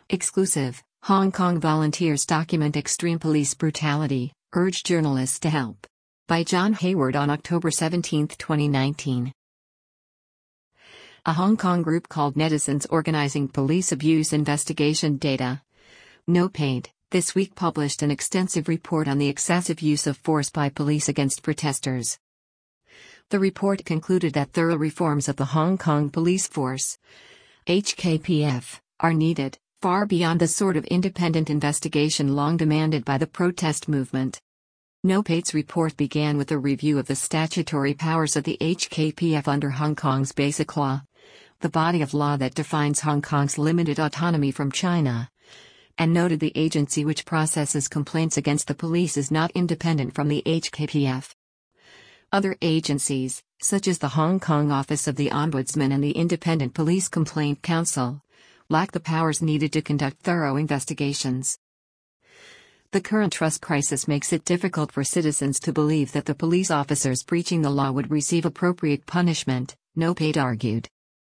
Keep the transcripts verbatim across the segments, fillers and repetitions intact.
Exclusive: Hong Kong volunteers document extreme police brutality, urge journalists to help. By John Hayward on October seventeenth, twenty nineteen. A Hong Kong group called Netizens Organizing Police Abuse Investigation Data, No Paid, this week published an extensive report on the excessive use of force by police against protesters. The report concluded that thorough reforms of the Hong Kong police force, H K P F, are needed, far beyond the sort of independent investigation long demanded by the protest movement. No Paid's report began with a review of the statutory powers of the H K P F under Hong Kong's Basic Law, the body of law that defines Hong Kong's limited autonomy from China, and noted the agency which processes complaints against the police is not independent from the H K P F. Other agencies, such as the Hong Kong Office of the Ombudsman and the Independent Police Complaint Council, lack the powers needed to conduct thorough investigations. The current trust crisis makes it difficult for citizens to believe that the police officers breaching the law would receive appropriate punishment, No Paid argued.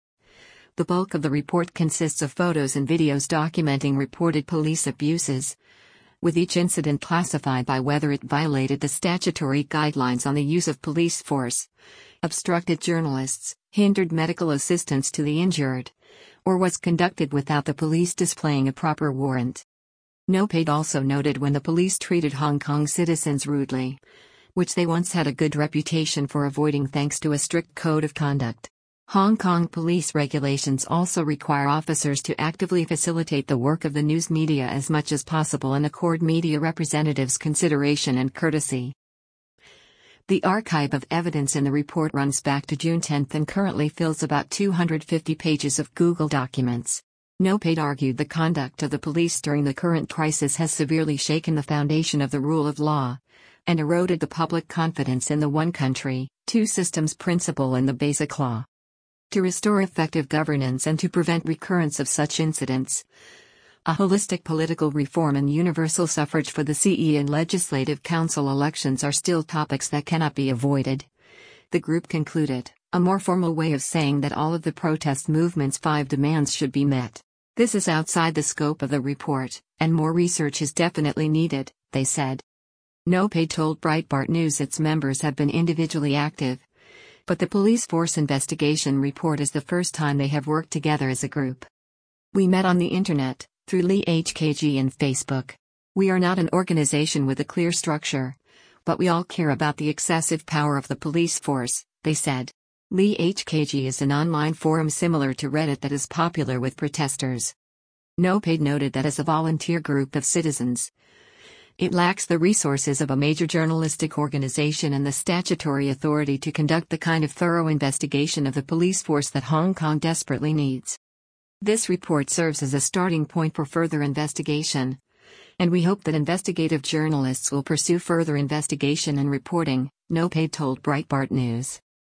The bulk of the report consists of photos and videos documenting reported police abuses, with each incident classified by whether it violated the statutory guidelines on the use of police force, obstructed journalists, hindered medical assistance to the injured, or was conducted without the police displaying a proper warrant. No Paid also noted when the police treated Hong Kong citizens rudely, which they once had a good reputation for avoiding thanks to a strict code of conduct. Hong Kong police regulations also require officers to actively facilitate the work of the news media as much as possible and accord media representatives consideration and courtesy. The archive of evidence in the report runs back to June tenth and currently fills about two hundred fifty pages of Google documents. No Paid argued the conduct of the police during the current crisis has severely shaken the foundation of the rule of law, and eroded the public confidence in the one country, two systems principle in the Basic Law. To restore effective governance and to prevent recurrence of such incidents, a holistic political reform and universal suffrage for the C E and Legislative Council elections are still topics that cannot be avoided. The group concluded, a more formal way of saying that all of the protest movement's five demands should be met. This is outside the scope of the report, and more research is definitely needed, they said. No Paid told Breitbart News its members have been individually active, but the police force investigation report is the first time they have worked together as a group. We met on the internet, through Lee H K G and Facebook. We are not an organization with a clear structure, but we all care about the excessive power of the police force, they said. Lee H K G is an online forum similar to Reddit that is popular with protesters. No Paid noted that as a volunteer group of citizens, it lacks the resources of a major journalistic organization and the statutory authority to conduct the kind of thorough investigation of the police force that Hong Kong desperately needs. This report serves as a starting point for further investigation, and we hope that investigative journalists will pursue further investigation and reporting, No Paid told Breitbart News.